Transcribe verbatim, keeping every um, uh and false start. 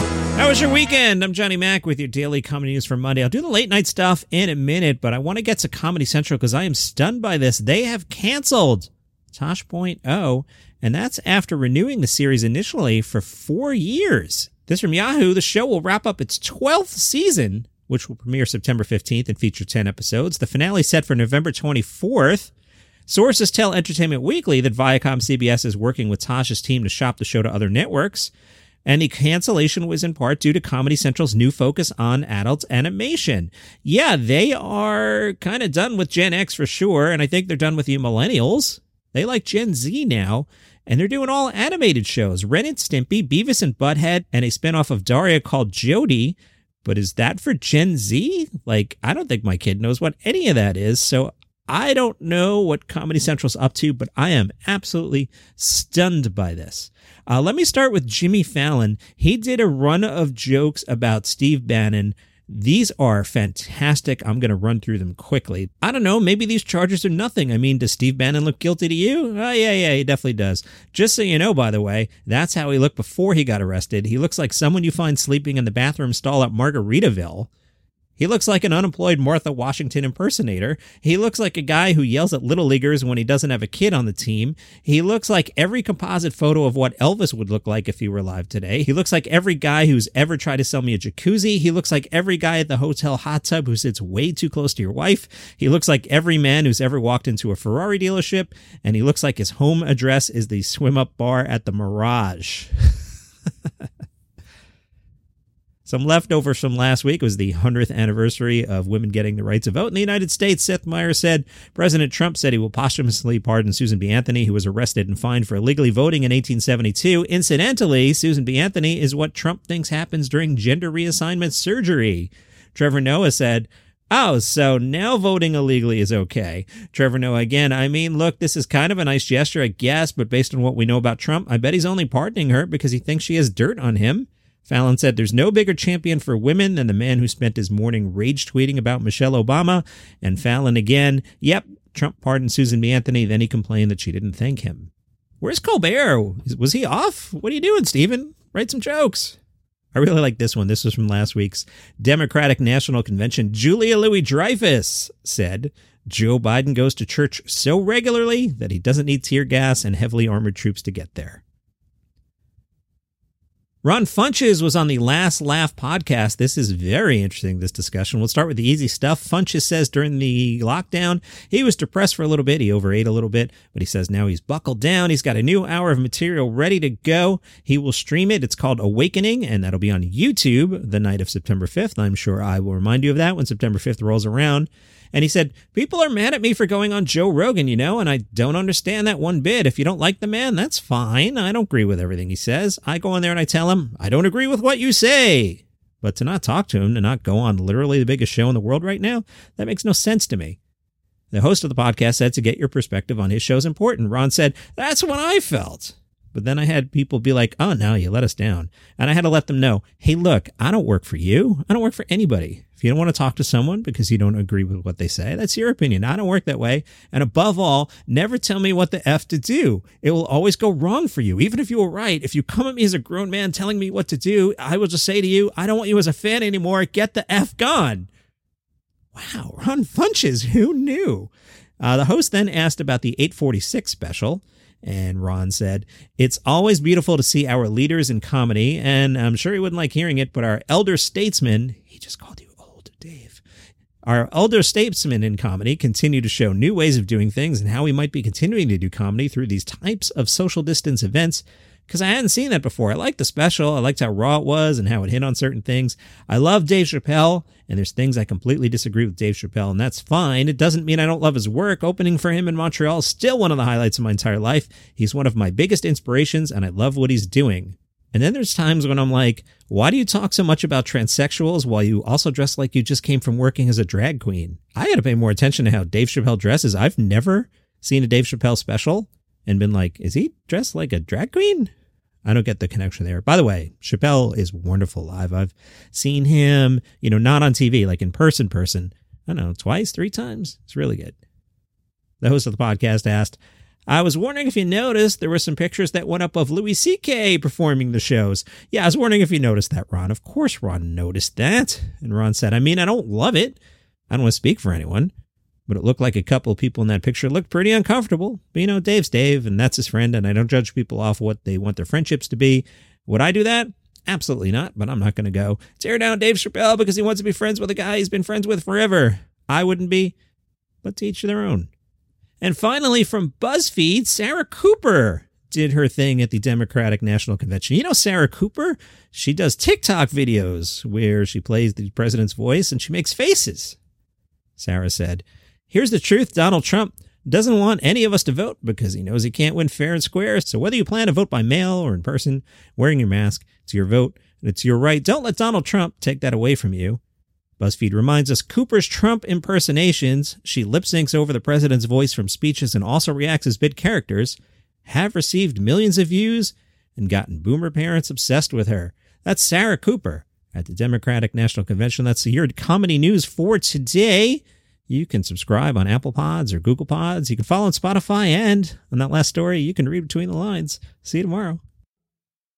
How was your weekend? I'm Johnny Mac with your daily comedy news for Monday. I'll do the late night stuff in a minute, but I want to get to Comedy Central because I am stunned by this. They have canceled Tosh Point oh, and that's after renewing the series initially for four years. This from Yahoo. The show will wrap up its twelfth season, which will premiere September fifteenth and feature ten episodes. The finale set for November twenty-fourth. Sources tell Entertainment Weekly that Viacom C B S is working with Tosh's team to shop the show to other networks. And the cancellation was in part due to Comedy Central's new focus on adult animation. Yeah, they are kind of done with Gen X for sure, and I think they're done with you millennials. They like Gen Z now, and they're doing all animated shows. Ren and Stimpy, Beavis and Butthead, and a spinoff of Daria called Jody. But is that for Gen Z? Like, I don't think my kid knows what any of that is, so I don't know what Comedy Central's up to, but I am absolutely stunned by this. Uh, let me start with Jimmy Fallon. He did a run of jokes about Steve Bannon. These are fantastic. I'm going to run through them quickly. I don't know. Maybe these charges are nothing. I mean, does Steve Bannon look guilty to you? Oh, yeah, yeah, he definitely does. Just so you know, by the way, that's how he looked before he got arrested. He looks like someone you find sleeping in the bathroom stall at Margaritaville. He looks like an unemployed Martha Washington impersonator. He looks like a guy who yells at little leaguers when he doesn't have a kid on the team. He looks like every composite photo of what Elvis would look like if he were alive today. He looks like every guy who's ever tried to sell me a jacuzzi. He looks like every guy at the hotel hot tub who sits way too close to your wife. He looks like every man who's ever walked into a Ferrari dealership. And he looks like his home address is the swim-up bar at the Mirage. Some leftovers from last week was the hundredth anniversary of women getting the right to vote in the United States. Seth Meyers said President Trump said he will posthumously pardon Susan B. Anthony, who was arrested and fined for illegally voting in eighteen seventy-two. Incidentally, Susan B. Anthony is what Trump thinks happens during gender reassignment surgery. Trevor Noah said, oh, so now voting illegally is okay. Trevor Noah again, I mean, look, this is kind of a nice gesture, I guess, but based on what we know about Trump, I bet he's only pardoning her because he thinks she has dirt on him. Fallon said there's no bigger champion for women than the man who spent his morning rage tweeting about Michelle Obama. And Fallon again, yep, Trump pardoned Susan B. Anthony, then he complained that she didn't thank him. Where's Colbert? Was he off? What are you doing, Stephen? Write some jokes. I really like this one. This was from last week's Democratic National Convention. Julia Louis-Dreyfus said Joe Biden goes to church so regularly that he doesn't need tear gas and heavily armored troops to get there. Ron Funches was on the Last Laugh podcast. This is very interesting, this discussion. We'll start with the easy stuff. Funches says during the lockdown, he was depressed for a little bit. He overate a little bit, but he says now he's buckled down. He's got a new hour of material ready to go. He will stream it. It's called Awakening, and that'll be on YouTube the night of September fifth. I'm sure I will remind you of that when September fifth rolls around. And he said, people are mad at me for going on Joe Rogan, you know, and I don't understand that one bit. If you don't like the man, that's fine. I don't agree with everything he says. I go in there and I tell him, I don't agree with what you say. But to not talk to him, to not go on literally the biggest show in the world right now, that makes no sense to me. The host of the podcast said to get your perspective on his show is important. Ron said, that's what I felt. But then I had people be like, oh, no, you let us down. And I had to let them know, hey, look, I don't work for you. I don't work for anybody. If you don't want to talk to someone because you don't agree with what they say, that's your opinion. I don't work that way. And above all, never tell me what the F to do. It will always go wrong for you. Even if you were right, if you come at me as a grown man telling me what to do, I will just say to you, I don't want you as a fan anymore. Get the F gone. Wow, Ron Funches, who knew? Uh, the host then asked about the eight forty-six special. And Ron said, it's always beautiful to see our leaders in comedy, and I'm sure he wouldn't like hearing it, but our elder statesmen, he just called you old, Dave. Our elder statesmen in comedy continue to show new ways of doing things and how we might be continuing to do comedy through these types of social distance events, because I hadn't seen that before. I liked the special. I liked how raw it was and how it hit on certain things. I love Dave Chappelle, and there's things I completely disagree with Dave Chappelle, and that's fine. It doesn't mean I don't love his work. Opening for him in Montreal is still one of the highlights of my entire life. He's one of my biggest inspirations, and I love what he's doing. And then there's times when I'm like, why do you talk so much about transsexuals while you also dress like you just came from working as a drag queen? I got to pay more attention to how Dave Chappelle dresses. I've never seen a Dave Chappelle special and been like, is he dressed like a drag queen? I don't get the connection there. By the way, Chappelle is wonderful live. I've seen him, you know, not on T V, like in person, person. I don't know, twice, three times. It's really good. The host of the podcast asked, I was wondering if you noticed there were some pictures that went up of Louis C K performing the shows. Yeah, I was wondering if you noticed that, Ron. Of course Ron noticed that. And Ron said, I mean, I don't love it. I don't want to speak for anyone. But it looked like a couple of people in that picture looked pretty uncomfortable. But, you know, Dave's Dave, and that's his friend, and I don't judge people off what they want their friendships to be. Would I do that? Absolutely not, but I'm not going to go tear down Dave Chappelle because he wants to be friends with a guy he's been friends with forever. I wouldn't be, but to each their own. And finally, from BuzzFeed, Sarah Cooper did her thing at the Democratic National Convention. You know Sarah Cooper? She does TikTok videos where she plays the president's voice and she makes faces. Sarah said, here's the truth, Donald Trump doesn't want any of us to vote because he knows he can't win fair and square. So whether you plan to vote by mail or in person, wearing your mask, it's your vote and it's your right. Don't let Donald Trump take that away from you. BuzzFeed reminds us Cooper's Trump impersonations, she lip syncs over the president's voice from speeches and also reacts as bit characters, have received millions of views and gotten boomer parents obsessed with her. That's Sarah Cooper at the Democratic National Convention. That's your comedy news for today. You can subscribe on Apple Pods or Google Pods. You can follow on Spotify. And on that last story, you can read between the lines. See you tomorrow.